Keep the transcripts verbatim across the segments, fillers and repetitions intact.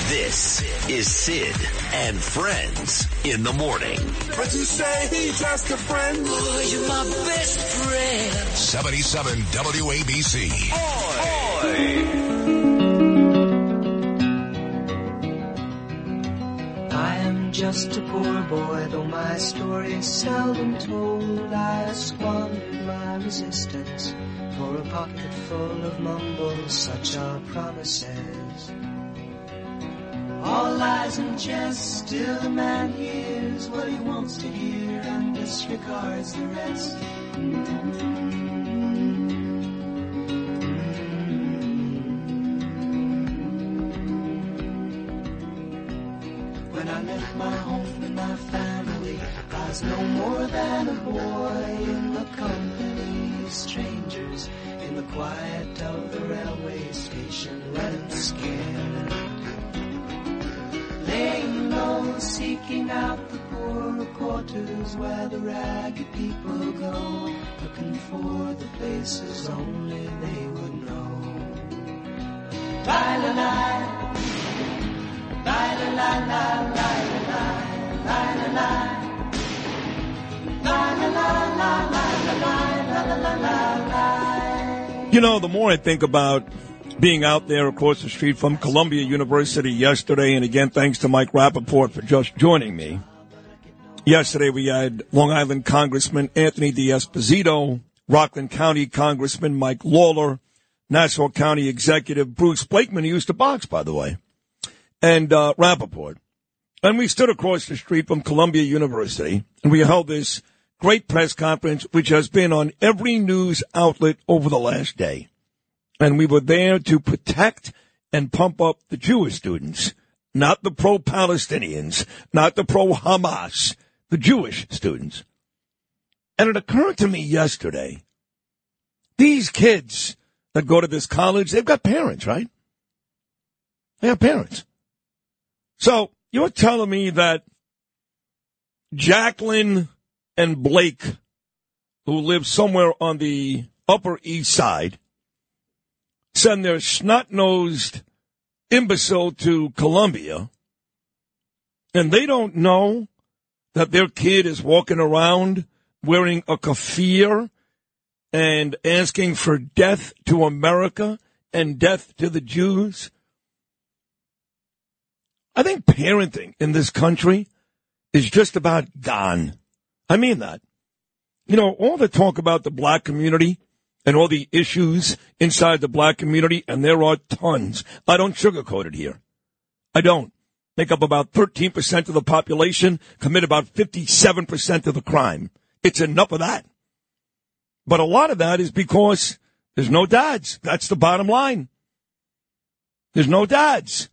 This is Sid and Friends in the morning. But you say he's just a friend. Oh, you're my best friend. seventy-seven W A B C. I am just a poor boy, though my story is seldom told. I squandered my resistance for a pocket full of mumbles, such are promises. All lies and jest, still a man hears what he wants to hear and disregards the rest. When I left my home and my family, I was no more than a boy in the company of strangers, in the quiet of the railway station, running scared. Laying low, seeking out the poorer quarters where the ragged people go, looking for the places only they would know. La-la-la, la-la-la, la-la-la, la-la-la, la-la-la. You know, the more I think about being out there across the street from Columbia University yesterday, and again, thanks to Mike Rappaport for just joining me. Yesterday, we had Long Island Congressman Anthony D'Esposito, Rockland County Congressman Mike Lawler, Nassau County Executive Bruce Blakeman, who used to box, by the way, and uh, Rappaport. And we stood across the street from Columbia University, and we held this great press conference, which has been on every news outlet over the last day. And we were there to protect and pump up the Jewish students, not the pro-Palestinians, not the pro-Hamas, the Jewish students. And it occurred to me yesterday, these kids that go to this college, they've got parents, right? They have parents. So you're telling me that Jacqueline and Blake, who live somewhere on the Upper East Side, send their snot-nosed imbecile to Columbia, and they don't know that their kid is walking around wearing a keffir and asking for death to America and death to the Jews? I think parenting in this country is just about gone. I mean that. You know, all the talk about the black community and all the issues inside the black community, and there are tons. I don't sugarcoat it here. I don't. Make up about thirteen percent of the population, commit about fifty-seven percent of the crime. It's enough of that. But a lot of that is because there's no dads. That's the bottom line. There's no dads.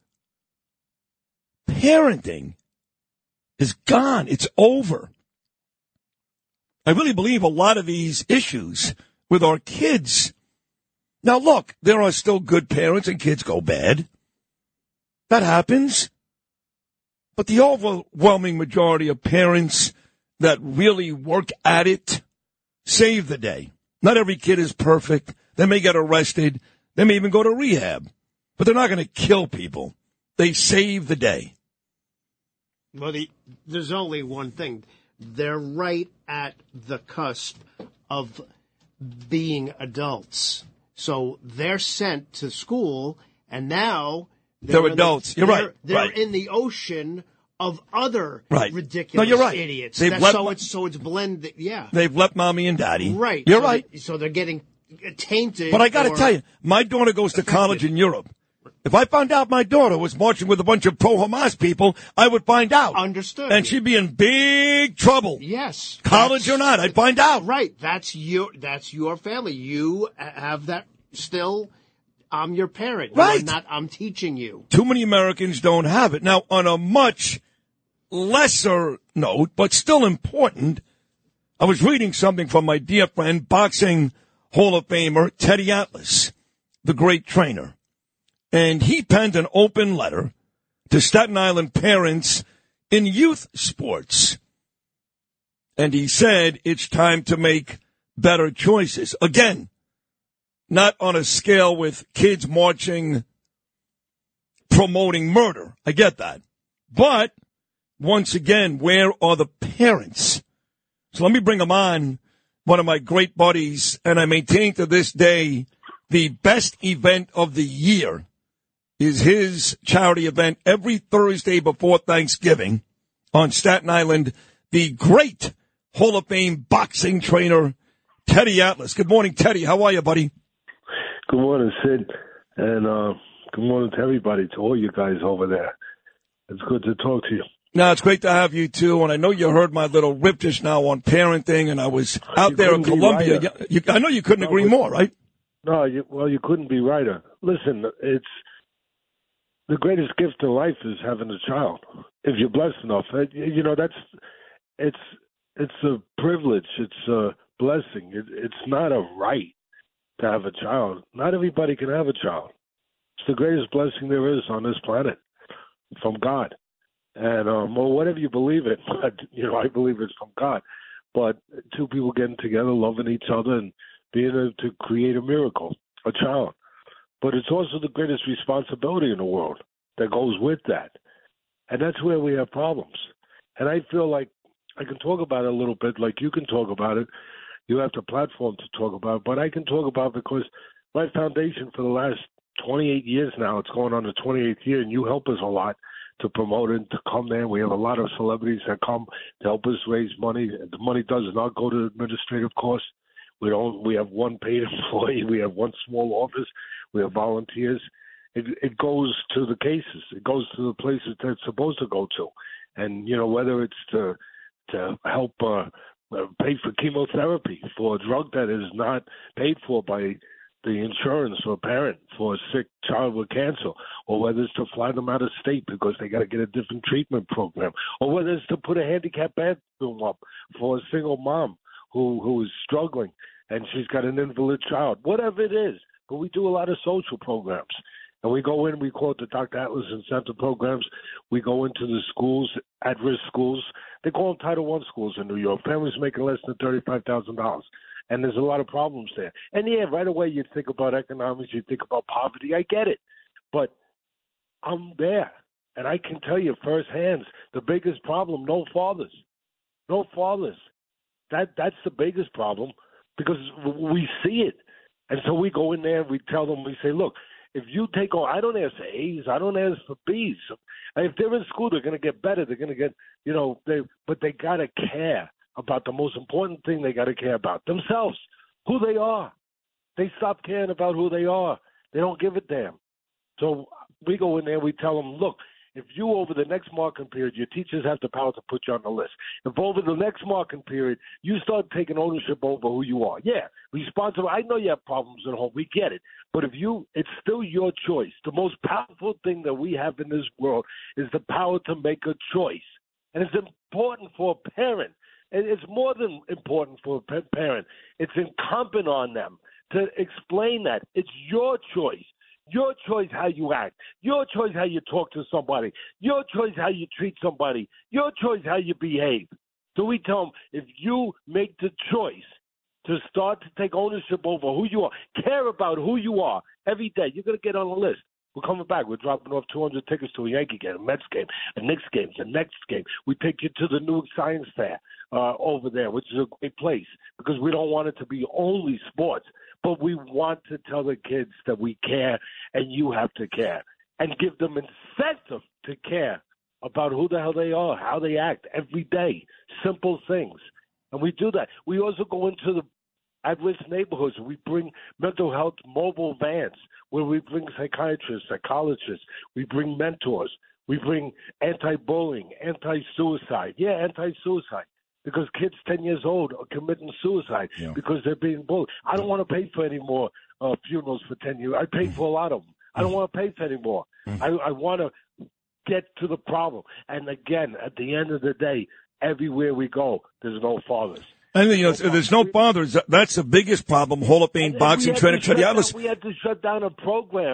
Parenting is gone. It's over. I really believe a lot of these issues with our kids. Now, look, there are still good parents and kids go bad. That happens. But the overwhelming majority of parents that really work at it save the day. Not every kid is perfect. They may get arrested. They may even go to rehab. But they're not going to kill people. They save the day. Well, the, there's only one thing. They're right at the cusp of being adults. So they're sent to school, and now they're, they're adults. The, you're they're, right. They're right. in the ocean of other right. ridiculous no, you're right. idiots. They've That's left, so it's so it's blended. Yeah, they've left mommy and daddy. Right. You're so right. They, so they're getting tainted. But I got to or, tell you, my daughter goes to college in Europe. If I found out my daughter was marching with a bunch of pro-Hamas people, I would find out. Understood. And she'd be in big trouble. Yes. College or not, I'd find out. Right. That's your, that's your family. You have that still. I'm your parent. Right. You're not, I'm teaching you. Too many Americans don't have it. Now, on a much lesser note, but still important, I was reading something from my dear friend, boxing Hall of Famer Teddy Atlas, the great trainer. And he penned an open letter to Staten Island parents in youth sports. And he said it's time to make better choices. Again, not on a scale with kids marching promoting murder. I get that. But, once again, where are the parents? So let me bring them on, one of my great buddies, and I maintain to this day the best event of the year is his charity event every Thursday before Thanksgiving on Staten Island, the great Hall of Fame boxing trainer, Teddy Atlas. Good morning, Teddy. How are you, buddy? Good morning, Sid. And uh, good morning to everybody, to all you guys over there. It's good to talk to you. No, it's great to have you, too. And I know you heard my little rip just now on parenting, and I was out you there in Columbia. Right. You, I know you couldn't no, agree more, right? No, you, well, you couldn't be righter. Listen, it's the greatest gift in life is having a child. If you're blessed enough, you know, that's it's it's a privilege. It's a blessing. It, it's not a right to have a child. Not everybody can have a child. It's the greatest blessing there is on this planet from God. And, um, well, whatever you believe in, you know, I believe it's from God. But two people getting together, loving each other, and being able to create a miracle, a child. But it's also the greatest responsibility in the world that goes with that. And that's where we have problems. And I feel like I can talk about it a little bit, like you can talk about it. You have the platform to talk about it. But I can talk about it because my foundation for the last twenty-eight years now, it's going on the twenty-eighth year, and you help us a lot to promote it, to come there. We have a lot of celebrities that come to help us raise money. The money does not go to administrative costs. We don't. We have one paid employee. We have one small office. We have volunteers. It, it goes to the cases. It goes to the places that it's supposed to go to. And, you know, whether it's to to help uh, pay for chemotherapy for a drug that is not paid for by the insurance for a parent for a sick child with cancer, or whether it's to fly them out of state because they got to get a different treatment program, or whether it's to put a handicapped bathroom up for a single mom who who is struggling and she's got an invalid child, whatever it is. But we do a lot of social programs. And we go in, we call it the Doctor Atlas Incentive Programs. We go into the schools, at-risk schools. They call them Title One schools in New York. Families making less than thirty-five thousand dollars. And there's a lot of problems there. And, yeah, right away you think about economics, you think about poverty. I get it. But I'm there. And I can tell you firsthand, the biggest problem, no fathers. No fathers. That That's the biggest problem because we see it. And so we go in there and we tell them, we say, look, if you take on, I don't ask for A's, I don't ask for B's. If they're in school, they're going to get better. They're going to get, you know, they, but they got to care about the most important thing they got to care about, themselves, who they are. They stop caring about who they are. They don't give a damn. So we go in there, we tell them, look, if you over the next marking period, your teachers have the power to put you on the list. If over the next marking period, you start taking ownership over who you are. Yeah, responsible. I know you have problems at home. We get it. But if you, it's still your choice. The most powerful thing that we have in this world is the power to make a choice. And it's important for a parent. And it's more than important for a parent. It's incumbent on them to explain that. It's your choice. Your choice how you act. Your choice how you talk to somebody. Your choice how you treat somebody. Your choice how you behave. So we tell them, if you make the choice to start to take ownership over who you are, care about who you are every day, you're going to get on the list. We're coming back. We're dropping off two hundred tickets to a Yankee game, a Mets game, a Knicks game, the next game. We take you to the new science fair uh, over there, which is a great place because we don't want it to be only sports, but we want to tell the kids that we care and you have to care and give them incentive to care about who the hell they are, how they act every day, simple things. And we do that. We also go into the at-risk neighborhoods. We bring mental health mobile vans where we bring psychiatrists, psychologists. We bring mentors. We bring anti-bullying, anti-suicide. Yeah, anti-suicide. Because kids ten years old are committing suicide yeah. because they're being bullied. I don't want to pay for any more uh, funerals for ten years. I paid for a lot of them. I don't want to pay for any more. I, I want to get to the problem. And again, at the end of the day, everywhere we go, there's no fathers. And you know, there's no fathers. That's the biggest problem. Hall of Fame boxing trainer Teddy Atlas. We had to shut down a program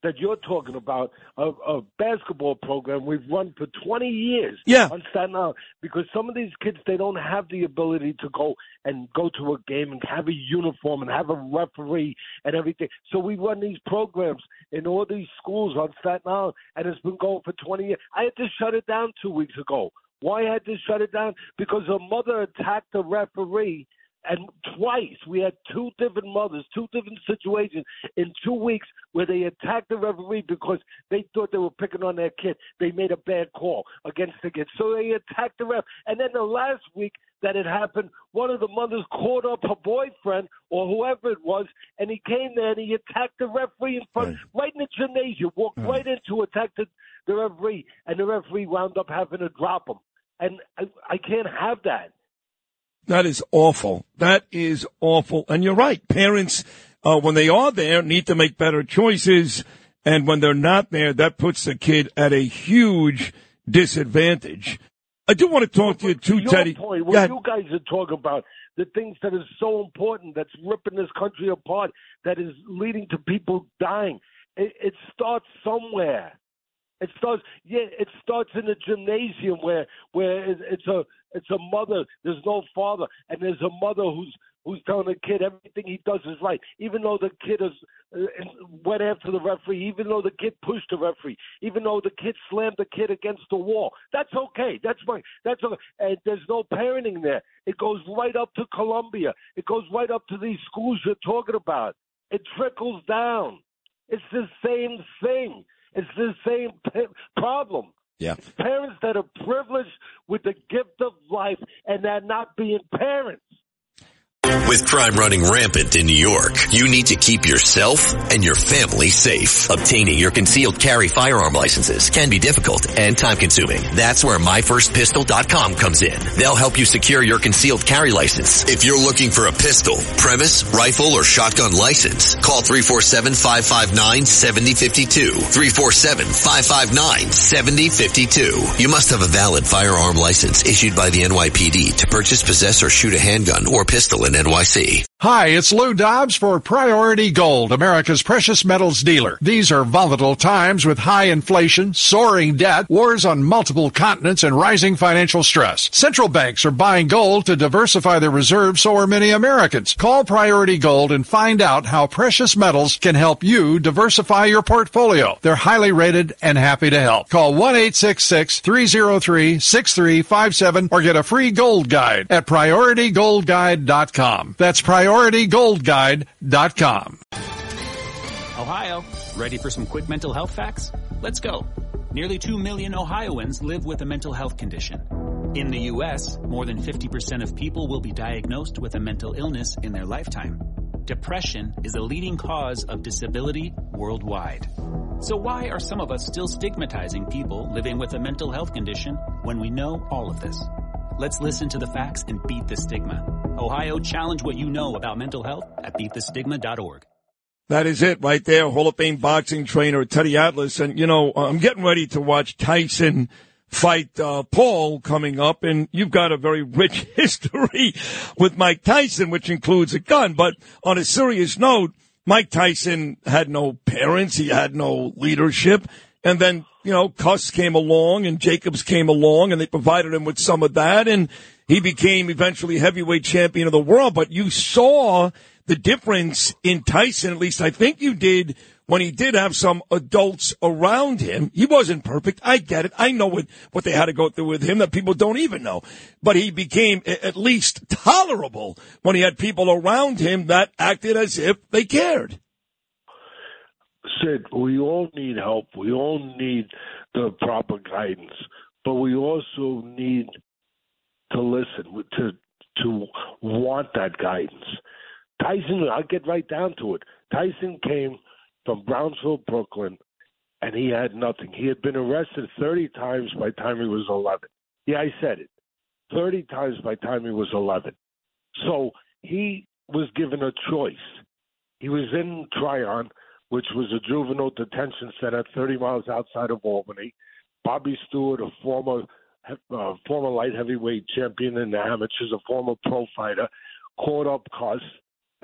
that you're talking about, a, a basketball program we've run for twenty years yeah. on Staten Island, because some of these kids, they don't have the ability to go and go to a game and have a uniform and have a referee and everything. So we run these programs in all these schools on Staten Island, and it's been going for twenty years. I had to shut it down two weeks ago. Why I had to shut it down? Because a mother attacked a referee. And twice, we had two different mothers, two different situations in two weeks where they attacked the referee because they thought they were picking on their kid. They made a bad call against the kid. So they attacked the ref. And then the last week that it happened, one of the mothers called up her boyfriend or whoever it was, and he came there and he attacked the referee in front, right, right in the gymnasium, walked right, right into, attacked the, the referee, and the referee wound up having to drop him. And I, I can't have that. That is awful. That is awful. And you're right. Parents, uh, when they are there, need to make better choices. And when they're not there, that puts the kid at a huge disadvantage. I do want to talk to you, too, Your Teddy. Point, what yeah. you guys are talking about, the things that is so important, that's ripping this country apart, that is leading to people dying, it, it starts somewhere. It starts, yeah. It starts in the gymnasium where where it's a it's a mother. There's no father, and there's a mother who's who's telling the kid everything he does is right, even though the kid is uh, went after the referee, even though the kid pushed the referee, even though the kid slammed the kid against the wall. That's okay. That's fine. That's okay. And there's no parenting there. It goes right up to Columbia. It goes right up to these schools you're talking about. It trickles down. It's the same thing. It's the same p- problem. Yeah. It's parents that are privileged with the gift of life and they're not being parents. With crime running rampant in New York, you need to keep yourself and your family safe. Obtaining your concealed carry firearm licenses can be difficult and time-consuming. That's where my first pistol dot com comes in. They'll help you secure your concealed carry license. If you're looking for a pistol, premise, rifle, or shotgun license, call three four seven, five five nine, seven zero five two. three four seven, five five nine, seven zero five two. You must have a valid firearm license issued by the N Y P D to purchase, possess, or shoot a handgun or pistol in N Y C. Hi, it's Lou Dobbs for Priority Gold, America's precious metals dealer. These are volatile times with high inflation, soaring debt, wars on multiple continents, and rising financial stress. Central banks are buying gold to diversify their reserves, so are many Americans. Call Priority Gold and find out how precious metals can help you diversify your portfolio. They're highly rated and happy to help. Call one eight six six, three zero three, six three five seven or get a free gold guide at priority gold guide dot com. That's priority gold guide dot com. Ohio, ready for some quick mental health facts? Let's go. Nearly two million Ohioans live with a mental health condition. In the U S, more than fifty percent of people will be diagnosed with a mental illness in their lifetime. Depression is a leading cause of disability worldwide. So why are some of us still stigmatizing people living with a mental health condition when we know all of this? Let's listen to the facts and beat the stigma. Ohio, challenge what you know about mental health at beat the stigma dot org. That is it right there. Hall of Fame boxing trainer Teddy Atlas. And, you know, I'm getting ready to watch Tyson fight uh, Paul coming up. And you've got a very rich history with Mike Tyson, which includes a gun. But on a serious note, Mike Tyson had no parents. He had no leadership. And then, you know, Cuss came along and Jacobs came along and they provided him with some of that. And he became eventually heavyweight champion of the world. But you saw the difference in Tyson, at least I think you did, when he did have some adults around him. He wasn't perfect. I get it. I know what, what they had to go through with him that people don't even know. But he became at least tolerable when he had people around him that acted as if they cared. Sid, we all need help. We all need the proper guidance. But we also need to listen, to to want that guidance. Tyson, I'll get right down to it. Tyson came from Brownsville, Brooklyn, and he had nothing. He had been arrested thirty times by the time he was eleven. Yeah, I said it. thirty times by the time he was eleven. So he was given a choice. He was in Tryon, which was a juvenile detention center thirty miles outside of Albany. Bobby Stewart, a former uh, former light heavyweight champion in the amateurs, a former pro fighter, caught up Cuss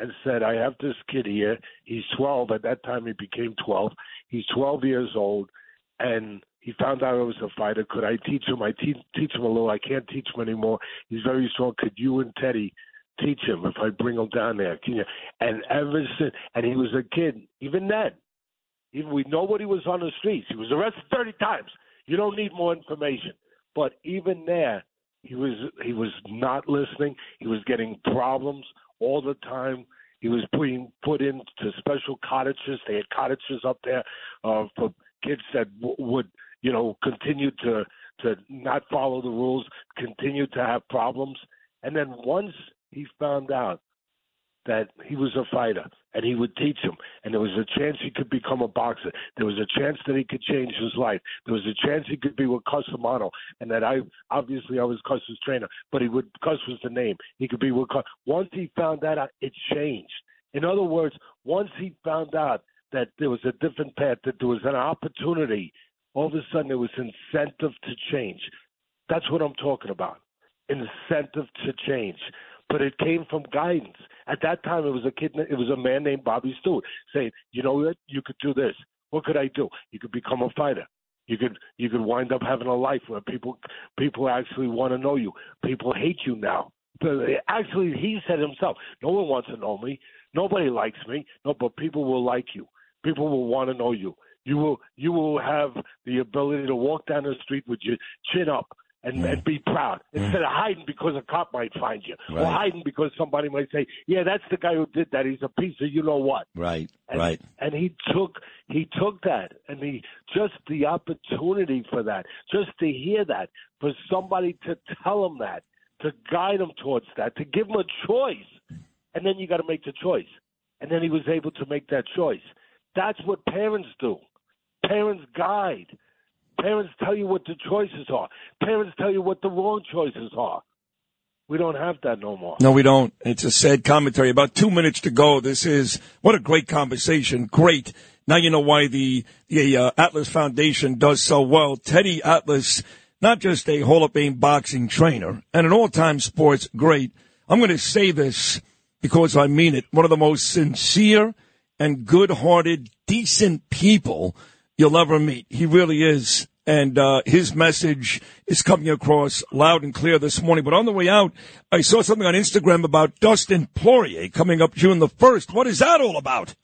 and said, I have this kid here. He's twelve. At that time, he became twelve. He's twelve years old, and he found out I was a fighter. Could I teach him? I te- teach him a little. I can't teach him anymore. He's very strong. Could you and Teddy teach him if I bring him down there? Can you? And ever since, and he was a kid, even then, even we know what he was on the streets. He was arrested thirty times. You don't need more information. But even there, he was he was not listening. He was getting problems all the time. He was being put into special cottages. They had cottages up there uh, for kids that w- would, you know, continue to to not follow the rules, continue to have problems. And then once he found out that he was a fighter and he would teach him, and there was a chance he could become a boxer, there was a chance that he could change his life, there was a chance he could be with Cus Amano, and that I, obviously I was Cus's trainer, but he would, Cus was the name, he could be with Cus. Once he found that out, it changed. In other words, once he found out that there was a different path, that there was an opportunity, all of a sudden there was incentive to change. That's what I'm talking about, incentive to change. But it came from guidance. At that time, it was a kid. It was a man named Bobby Stewart saying, "You know what? You could do this. What could I do? You could become a fighter. You could you could wind up having a life where people people actually want to know you. People hate you now. But actually, he said himself, no one wants to know me. Nobody likes me. No, but people will like you. People will want to know you. You will you will have the ability to walk down the street with your chin up." And, mm. and be proud instead mm. of hiding because a cop might find you, right. or hiding because somebody might say, "Yeah, that's the guy who did that. He's a piece of you know what." Right, and, right. And he took he took that, and he just the opportunity for that, just to hear that, for somebody to tell him that, to guide him towards that, to give him a choice, and then you got to make the choice, and then he was able to make that choice. That's what parents do. Parents guide. Parents tell you what the choices are. Parents tell you what the wrong choices are. We don't have that no more. No, we don't. It's a sad commentary. About two minutes to go. This is, what a great conversation. Great. Now you know why the, the uh, Atlas Foundation does so well. Teddy Atlas, not just a Hall of Fame boxing trainer and an all-time sports great. I'm going to say this because I mean it. One of the most sincere and good-hearted, decent people you'll ever meet. He really is. And uh, his message is coming across loud and clear this morning. But on the way out, I saw something on Instagram about Dustin Poirier coming up June the first. What is that all about?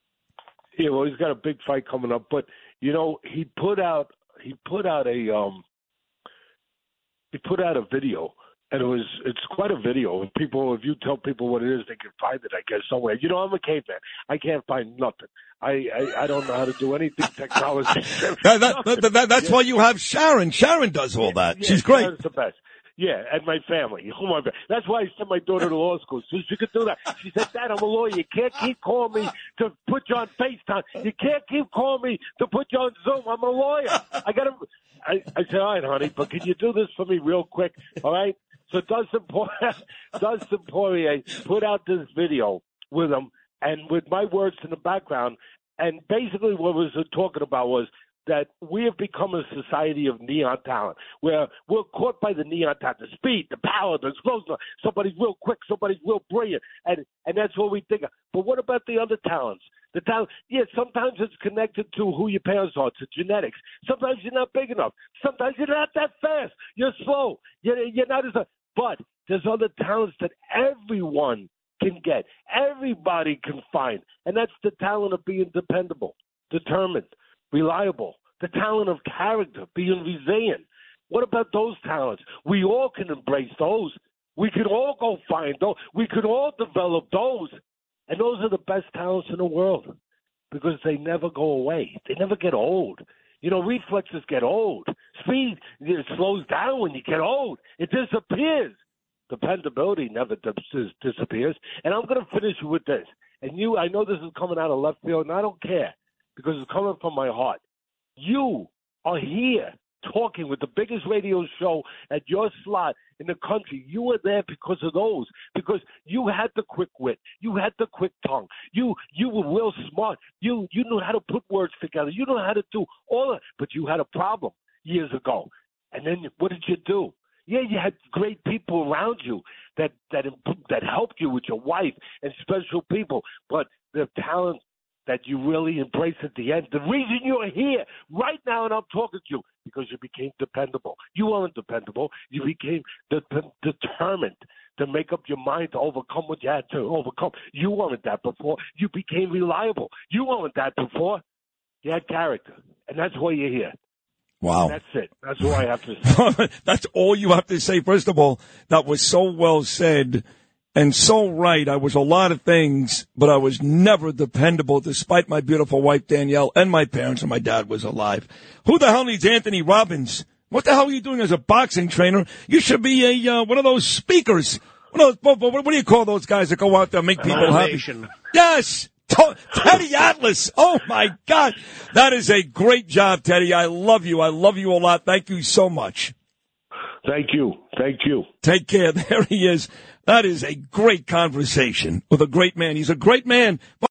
Yeah, well, he's got a big fight coming up. But, you know, he put out he put out a um, he put out a video. And it was, it's quite a video. And people, if you tell people what it is, they can find it, I guess, somewhere. You know, I'm a caveman. I can't find nothing. I, I, I don't know how to do anything technology. that, that, that, that, that's yeah. why you have Sharon. Sharon does all that. Yeah, She's great. Sharon's the best. Yeah, and my family. Oh my God. That's why I sent my daughter to law school, so she could do that. She said, Dad, I'm a lawyer. You can't keep calling me to put you on FaceTime. You can't keep calling me to put you on Zoom. I'm a lawyer. I got to. I, I said, all right, honey, but can you do this for me real quick? All right? So Dustin Poirier, Dustin Poirier put out this video with him and with my words in the background. And basically what we were talking about was that we have become a society of neon talent, where we're caught by the neon talent, the speed, the power, the explosion. Somebody's real quick, somebody's real brilliant, and, and that's what we think of. But what about the other talents? The talent, yeah, sometimes it's connected to who your parents are, to genetics. Sometimes you're not big enough. Sometimes you're not that fast. You're slow. You're, you're not as – but there's other talents that everyone can get. Everybody can find. And that's the talent of being dependable, determined, reliable, the talent of character, being resilient. What about those talents? We all can embrace those. We could all go find those. We could all develop those. And those are the best talents in the world because they never go away. They never get old. You know, reflexes get old. Speed it slows down when you get old. It disappears. Dependability never dis- disappears. And I'm going to finish with this. And you, I know this is coming out of left field, and I don't care because it's coming from my heart. You are here talking with the biggest radio show at your slot in the country. You were there because of those, because you had the quick wit, you had the quick tongue, you you were real smart, you you knew how to put words together, you knew how to do all of, but you had a problem years ago, and then what did you do? Yeah, you had great people around you that that that helped you with your wife and special people, but the talent that you really embrace at the end. The reason you're here right now and I'm talking to you, because you became dependable. You weren't dependable. You became de- de- determined to make up your mind to overcome what you had to overcome. You weren't that before. You became reliable. You weren't that before. You had character, and that's why you're here. Wow. That's it. That's all I have to say. That's all you have to say. First of all, that was so well said. And so right, I was a lot of things, but I was never dependable despite my beautiful wife, Danielle, and my parents, and my dad was alive. Who the hell needs Anthony Robbins? What the hell are you doing as a boxing trainer? You should be a uh, one of those speakers. One of those, what, what do you call those guys that go out there and make people happy? Yes! Teddy Atlas. Oh, my God. That is a great job, Teddy. I love you. I love you a lot. Thank you so much. Thank you. Thank you. Take care. There he is. That is a great conversation with a great man. He's a great man.